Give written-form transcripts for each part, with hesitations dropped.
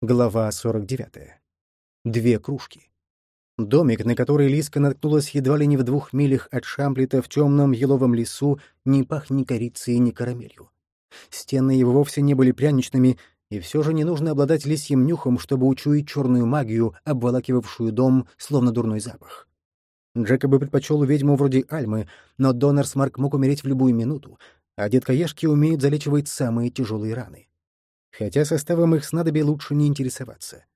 Глава 49. 2 кружки. Домик, на который Лиска наткнулась едва ли не в 2 милях от Шамплета в темном еловом лесу, не пах ни корицей, ни карамелью. Стены его вовсе не были пряничными, и все же не нужно обладать лисьим нюхом, чтобы учуять черную магию, обволакивавшую дом, словно дурной запах. Джека бы предпочел ведьму вроде Альмы, но Доннерсмарк мог умереть в любую минуту, а деткоежки умеют залечивать самые тяжелые раны. Хотя составом их снадобий лучше не интересоваться.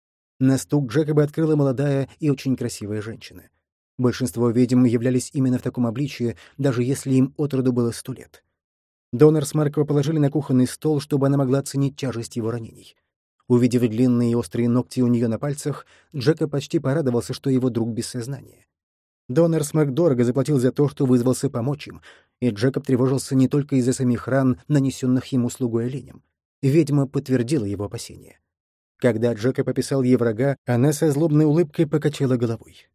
На стук Джекоба открыла молодая и очень красивая женщина. Большинство ведьм являлись именно в таком обличье, даже если им от роду было 100 лет. Доннерсмаркова положили на кухонный стол, чтобы она могла оценить тяжесть его ранений. Увидев длинные и острые ногти у нее на пальцах, Джекоб почти порадовался, что его друг без сознания. Доннерсмарк дорого заплатил за то, что вызвался помочь им, и Джекоб тревожился не только из-за самих ран, нанесенных ему слугой оленем. Ведьма подтвердила его опасения. Когда Джекоб описал ей врага, она со злобной улыбкой покачала головой.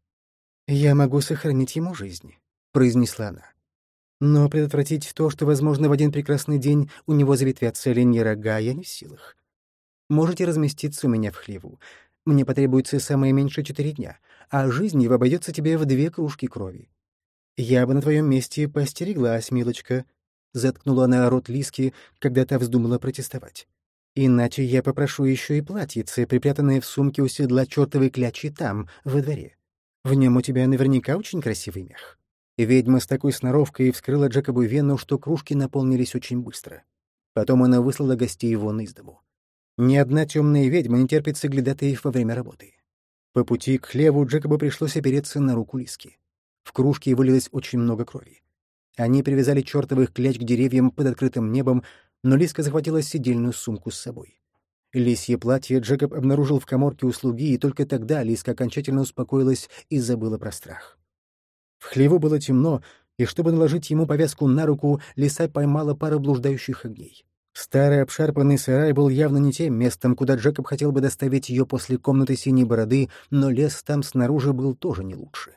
«Я могу сохранить ему жизнь», — произнесла она. «Но предотвратить то, что, возможно, в один прекрасный день у него заветвятся оленьи рога, я не в силах. Можете разместиться у меня в хлеву. Мне потребуется самое меньше 4 дня, а жизнь его обойдется тебе в 2 кружки крови. Я бы на твоем месте поостереглась, милочка», — заткнула она рот Лиски, когда та вздумала протестовать. «Иначе я попрошу еще и платьице, припрятанное в сумке у седла чертовой клячи там, во дворе. В нем у тебя наверняка очень красивый мех». Ведьма с такой сноровкой вскрыла Джекобу вену, что кружки наполнились очень быстро. Потом она выслала гостей вон из дому. Ни одна темная ведьма не терпит соглядатаев во время работы. По пути к хлеву Джекобу пришлось опереться на руку Лиски. В кружке вылилось очень много крови. Они привязали чертовых кляч к деревьям под открытым небом, но Лиска захватила сидельную сумку с собой. Лисье платье Джекоб обнаружил в каморке у слуги, и только тогда Лиска окончательно успокоилась и забыла про страх. В хлеву было темно, и чтобы наложить ему повязку на руку, лиса поймала пару блуждающих огней. Старый обшарпанный сарай был явно не тем местом, куда Джекоб хотел бы доставить ее после комнаты синей бороды, но лес там снаружи был тоже не лучше.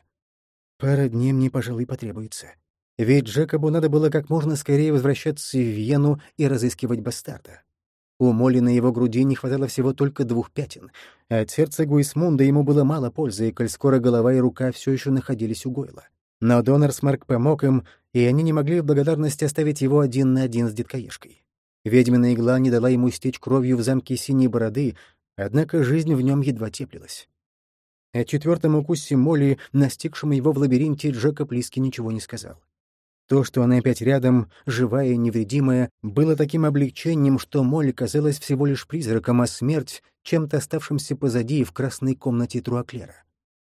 2 дней мне, пожалуй, потребуется. Ведь Джекобу надо было как можно скорее возвращаться в Вену и разыскивать бастарда. У Молли на его груди не хватало всего только 2 пятен, а от сердца Гуисмунда ему было мало пользы, коль скоро голова и рука все еще находились у Гойла. Но Доннерсмарк помог им, и они не могли в благодарность оставить его 1 на 1 с деткоежкой. Ведьмина игла не дала ему истечь кровью в замке Синей Бороды, однако жизнь в нем едва теплилась. О 4-м укусе Молли, настигшем его в лабиринте, Джекоб Лиске ничего не сказал. То, что она опять рядом, живая и невредимая, было таким облегчением, что Молли казалась всего лишь призраком, а смерть — чем-то оставшимся позади в красной комнате Труаклера.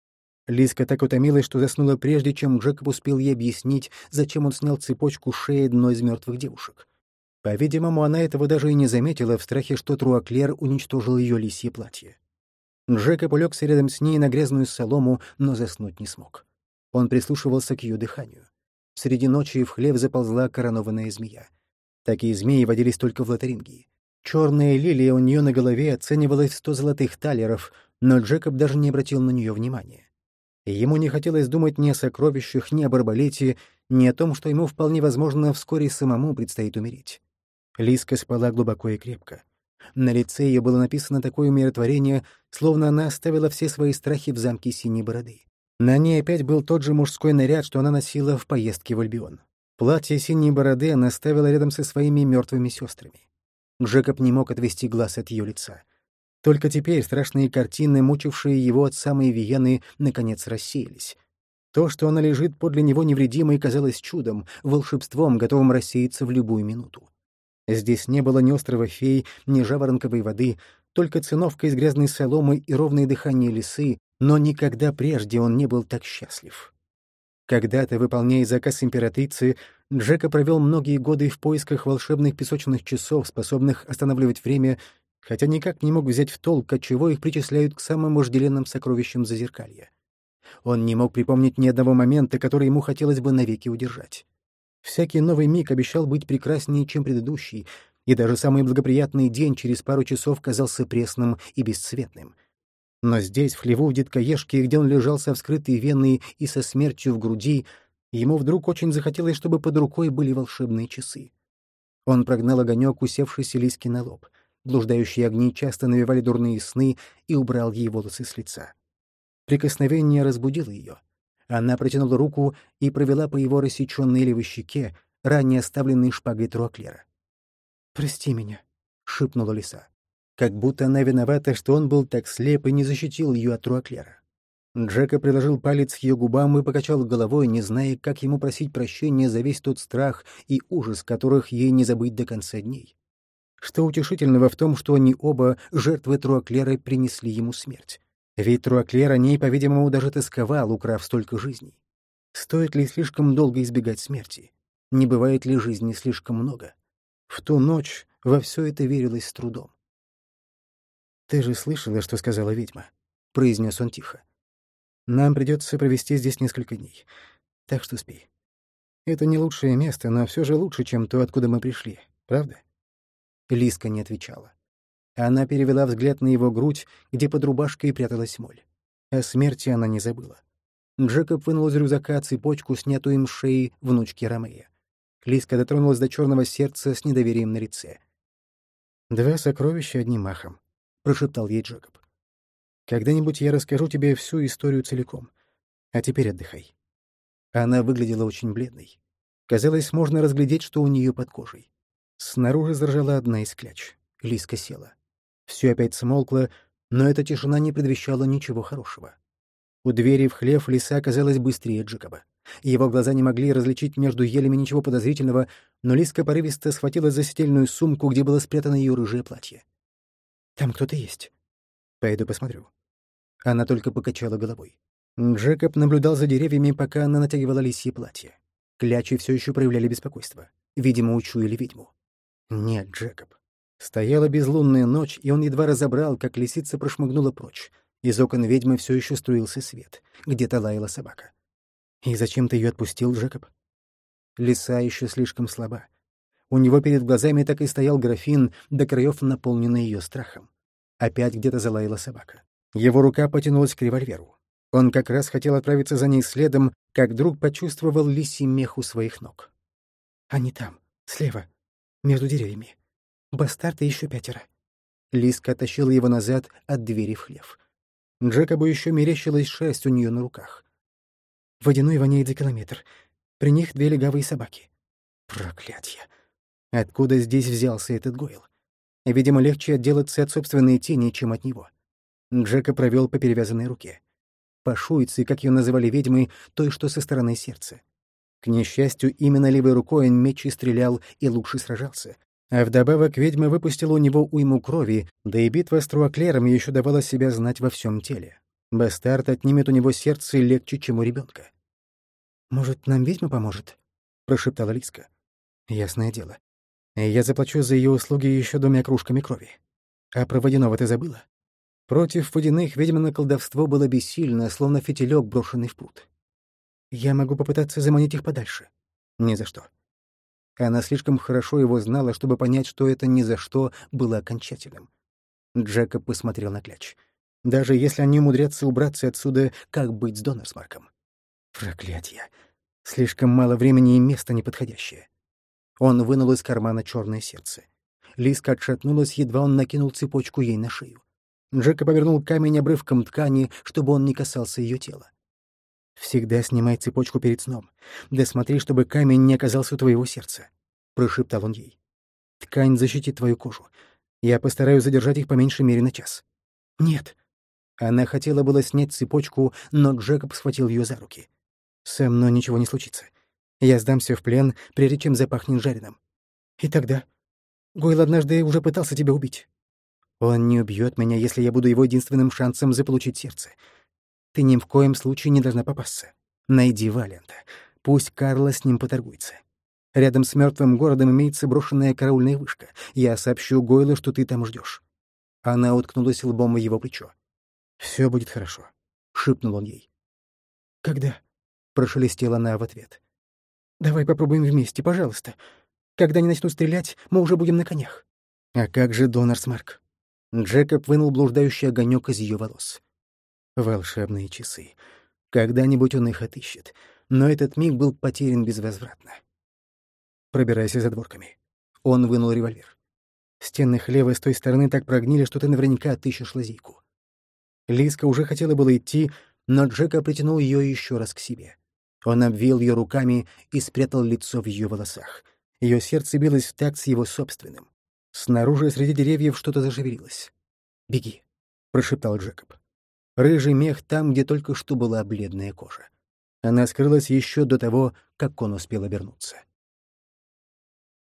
Лиска так утомилась, что заснула прежде, чем Джекоб успел ей объяснить, зачем он снял цепочку с шеи одной из мертвых девушек. По-видимому, она этого даже и не заметила в страхе, что Труаклер уничтожил ее лисье платье. Джекоб улегся рядом с ней на грязную солому, но заснуть не смог. Он прислушивался к ее дыханию. Среди ночи в хлев заползла коронованная змея. Такие змеи водились только в Лотарингии. Черная лилия у нее на голове оценивалась в 100 золотых талеров, но Джекоб даже не обратил на нее внимания. Ему не хотелось думать ни о сокровищах, ни об арбалете, ни о том, что ему вполне возможно вскоре самому предстоит умереть. Лиска спала глубоко и крепко. На лице ее было написано такое умиротворение, словно она оставила все свои страхи в замке Синей Бороды. На ней опять был тот же мужской наряд, что она носила в поездке в Альбион. Платье Синей Бороды она ставила рядом со своими мертвыми сестрами. Джекоб не мог отвести глаз от ее лица. Только теперь страшные картины, мучившие его от самой Виены, наконец рассеялись. То, что она лежит подле него невредимой, казалось чудом, волшебством, готовым рассеяться в любую минуту. Здесь не было ни острова фей, ни жаворонковой воды, только циновка из грязной соломы и ровное дыхание лисы, но никогда прежде он не был так счастлив. Когда-то, выполняя заказ императрицы, Джека провел многие годы в поисках волшебных песочных часов, способных останавливать время, хотя никак не мог взять в толк, отчего их причисляют к самым вожделенным сокровищам Зазеркалья. Он не мог припомнить ни одного момента, который ему хотелось бы навеки удержать. Всякий новый миг обещал быть прекраснее, чем предыдущий, и даже самый благоприятный день через пару часов казался пресным и бесцветным. Но здесь, в хлеву в деткоежке, где он лежал со вскрытой веной и со смертью в груди, ему вдруг очень захотелось, чтобы под рукой были волшебные часы. Он прогнал огонек, усевшийся Лиске на лоб. Блуждающие огни часто навевали дурные сны, и убрал ей волосы с лица. Прикосновение разбудило ее. Она протянула руку и провела по его рассеченной левой щеке, ранее оставленной шпагой Труаклера. «Прости меня», — шепнула лиса. Как будто она виновата, что он был так слеп и не защитил ее от Труаклера. Джека приложил палец к ее губам и покачал головой, не зная, как ему просить прощения за весь тот страх и ужас, которых ей не забыть до конца дней. Что утешительного в том, что они оба, жертвы Труаклера, принесли ему смерть. Ведь Труаклер о ней, по-видимому, даже тосковал, украв столько жизней. Стоит ли слишком долго избегать смерти? Не бывает ли жизни слишком много? В ту ночь во все это верилось с трудом. «Ты же слышала, что сказала ведьма?» — произнес он тихо. «Нам придется провести здесь несколько дней, так что спи. Это не лучшее место, но все же лучше, чем то, откуда мы пришли, правда?» Лиска не отвечала. Она перевела взгляд на его грудь, где под рубашкой пряталась моль. О смерти она не забыла. Джекоб вынул из рюкзака цепочку, снятую им с шеи внучки Ромея. Лиска дотронулась до черного сердца с недоверием на лице. «Два сокровища одним махом», — прошептал ей Джекоб. «Когда-нибудь я расскажу тебе всю историю целиком. А теперь отдыхай». Она выглядела очень бледной. Казалось, можно разглядеть, что у нее под кожей. Снаружи заржала одна из кляч. Лиска села. Все опять смолкло, но эта тишина не предвещала ничего хорошего. У двери в хлев лиса оказалась быстрее Джекоба. Его глаза не могли различить между елями ничего подозрительного, но Лиска порывисто схватила за сидельную сумку, где было спрятано ее рыжее платье. «Там кто-то есть. Пойду посмотрю». Она только покачала головой. Джекоб наблюдал за деревьями, пока она натягивала лисье платье. Клячи все еще проявляли беспокойство. Видимо, учуяли ведьму. Нет, Джекоб. Стояла безлунная ночь, и он едва разобрал, как лисица прошмыгнула прочь. Из окон ведьмы все еще струился свет. Где-то лаяла собака. «И зачем ты ее отпустил, Джекоб?» Лиса еще слишком слаба. У него перед глазами так и стоял графин, до краев наполненный ее страхом. Опять где-то залаяла собака. Его рука потянулась к револьверу. Он как раз хотел отправиться за ней следом, как вдруг почувствовал лисий мех у своих ног. «Они там, слева, между деревьями. Бастард и еще 5. Лиска оттащила его назад от двери в хлев. Джекобу еще мерещилась шерсть у нее на руках. Водяной воняет за километр. При них 2 легавые собаки. Проклятье! Откуда здесь взялся этот Гойл? Видимо, легче отделаться от собственной тени, чем от него. Джека провел по перевязанной руке. По шуйце, как ее называли ведьмы, той, что со стороны сердца. К несчастью, именно левой рукой он меч и стрелял, и лучше сражался. А вдобавок ведьма выпустила у него уйму крови, да и битва с Труаклером еще давала себя знать во всем теле. Бастард отнимет у него сердце легче, чем у ребенка. «Может, нам ведьма поможет?» — прошептала Лиска. «Ясное дело. Я заплачу за ее услуги еще 2 кружками крови. А про водяного ты забыла?» Против водяных ведьмино колдовство было бессильно, словно фитилек, брошенный в пруд. «Я могу попытаться заманить их подальше». «Ни за что». Она слишком хорошо его знала, чтобы понять, что это «ни за что» было окончательным. Джекоб посмотрел на кляч. Даже если они умудрятся убраться отсюда, как быть с Донорсмарком? Проклятье. Слишком мало времени и места неподходящее. Он вынул из кармана черное сердце. Лиска отшатнулась, едва он накинул цепочку ей на шею. Джекоб повернул камень обрывком ткани, чтобы он не касался ее тела. «Всегда снимай цепочку перед сном. Да смотри, чтобы камень не оказался у твоего сердца», — прошептал он ей. «Ткань защитит твою кожу. Я постараюсь задержать их по меньшей мере на час». «Нет». Она хотела было снять цепочку, но Джекоб схватил ее за руки. «Со мной ничего не случится. Я сдамся в плен, прежде чем запахнет жареным. И тогда? Гойл однажды уже пытался тебя убить. Он не убьет меня, если я буду его единственным шансом заполучить сердце. Ты ни в коем случае не должна попасться. Найди Валента. Пусть Карла с ним поторгуется. Рядом с мертвым городом имеется брошенная караульная вышка. Я сообщу Гойлу, что ты там ждешь. Она уткнулась лбом в его плечо. «Все будет хорошо», — шепнул он ей. «Когда?» — прошелестела она в ответ. «Давай попробуем вместе, пожалуйста. Когда они начнут стрелять, мы уже будем на конях». «А как же Донорсмарк?» Джекоб вынул блуждающий огонек из ее волос. Волшебные часы. Когда-нибудь он их отыщет. Но этот миг был потерян безвозвратно. «Пробирайся за дворками». Он вынул револьвер. Стены хлева с той стороны так прогнили, что ты наверняка отыщешь лазейку. Лиска уже хотела было идти, но Джека притянул ее еще раз к себе. Он обвил ее руками и спрятал лицо в ее волосах. Ее сердце билось в такт с его собственным. Снаружи среди деревьев что-то зашевелилось. «Беги», — прошептал Джекоб. Рыжий мех там, где только что была бледная кожа. Она скрылась еще до того, как он успел обернуться.